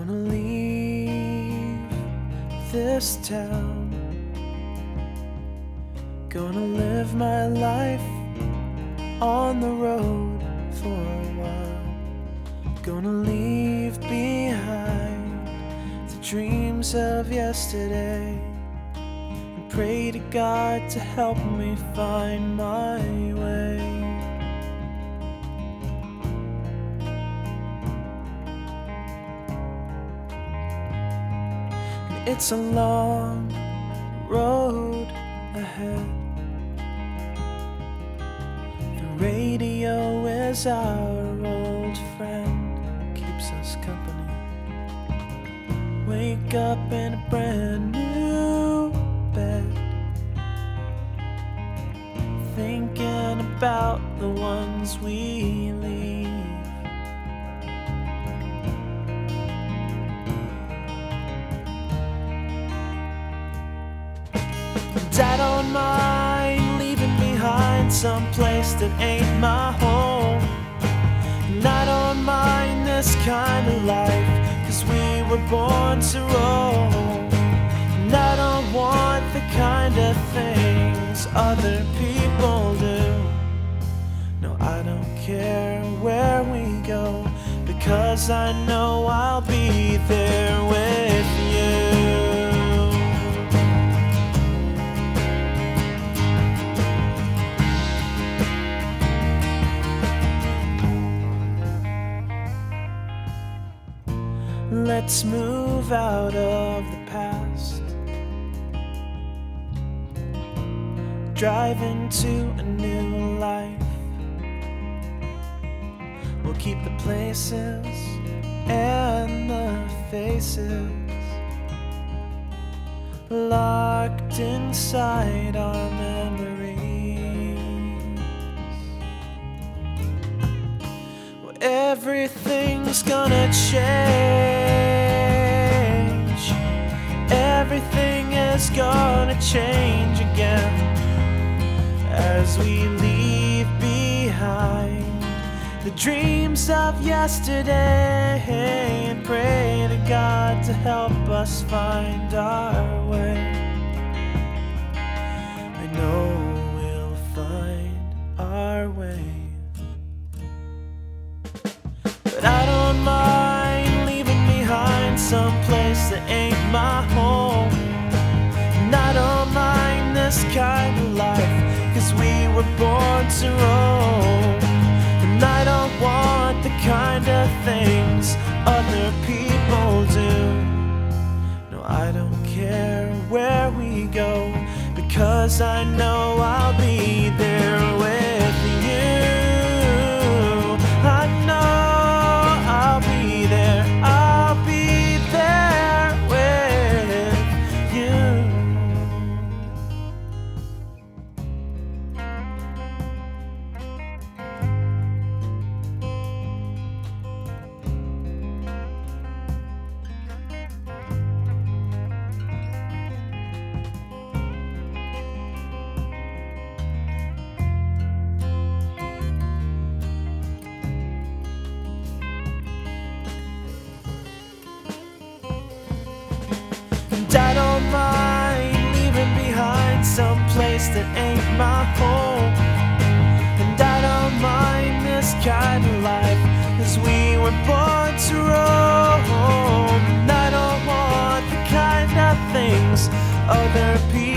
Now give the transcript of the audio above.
Gonna leave this town, gonna live my life on the road for a while. Gonna leave behind the dreams of yesterday and pray to God to help me find my way. It's a long road ahead. The radio is our old friend, keeps us company. Wake up in a brand new bed, thinking about the ones we leave. And I don't mind leaving behind some place that ain't my home. And I don't mind this kind of life, 'cause we were born to roam. And I don't want the kind of things other people do. No, I don't care where we go, because I know I'll be there with you. Let's move out of the past, drive into a new life. We'll keep the places and the faces locked inside our memories. Well, everything's gonna change. Everything is gonna change again as we leave behind the dreams of yesterday and pray to God to help us find our way. I know we'll find our way. But I don't mind leaving behind some place that ain't my home. And I don't mind this kind of life, 'cause we were born to roam. And I don't want the kind of things other people do. No, I don't care where we go, because I know I'll be there with you. I know I'll be there. I'll be there with you. And I don't mind leaving behind some place that ain't my home. And I don't mind this kind of life, 'cause we were born to roam. And I don't want the kind of things other people